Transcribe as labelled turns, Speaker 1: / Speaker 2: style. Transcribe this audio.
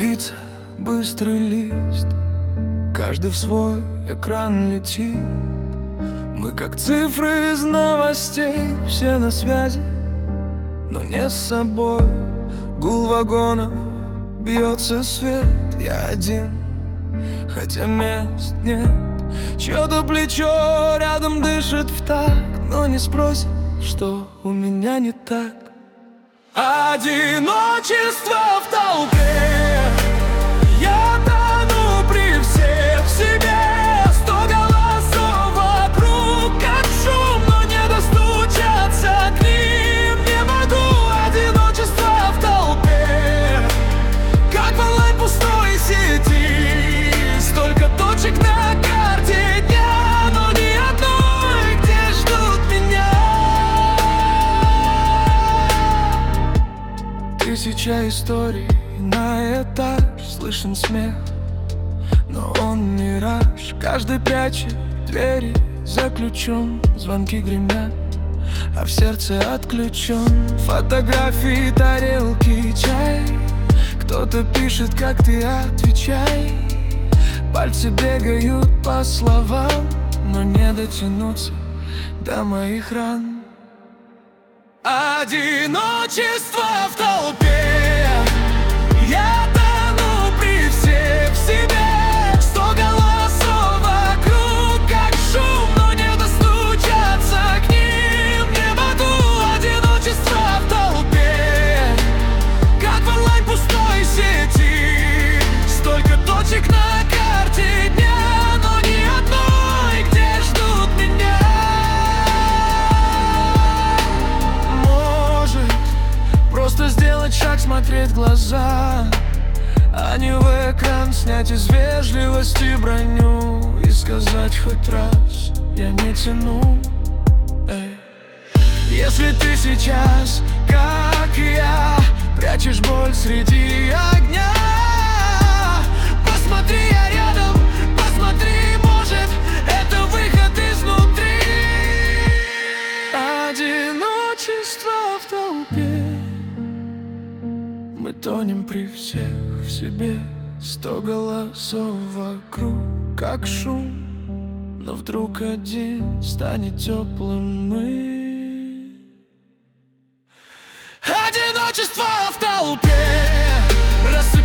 Speaker 1: лица, быстрый лист, каждый в свой экран летит. Мы как цифры из новостей, все на связи, но не с собой. Гул вагонов, бьется свет, я один, хотя мест нет. Чье-то плечо рядом дышит в такт, но не спросит, что у меня не так. Одиночество в толпе, я тону при всех в себе. 100 голосов вокруг, как шум, но не достучаться к ним не могу. Одиночество в толпе, как в онлайн пустой сети. Столько точек на карте дня, но ни одной, где ждут меня. Тысяча историй на этаж, слышен смех, но он мираж. Каждый прячет двери за ключом, звонки гремят, а в сердце отключен. Фотографии, тарелки, чай, кто-то пишет, как ты, отвечай. Пальцы бегают по словам, но не дотянуться до моих ран. Одиночество в толпе, я тону при всех в себе. 100 голосов вокруг, как шум, но не достучаться к ним не могу. Одиночество в толпе, как в онлайн пустой сети. Столько точек на карте дня, но ни одной, где ждут меня. Может, просто сделать шаг, смотреть в глаза, а не в экран, снять из вежливости броню и сказать хоть раз: я не тяну. Если ты сейчас, как и я, прячешь боль среди огня, посмотри, я рядом, посмотри, может, это выход изнутри. Одиночество в толпе, мы тонем при всех в себе. 100 голосов вокруг, как шум, но вдруг один станет теплым мы. Одиночество в толпе, рассыпается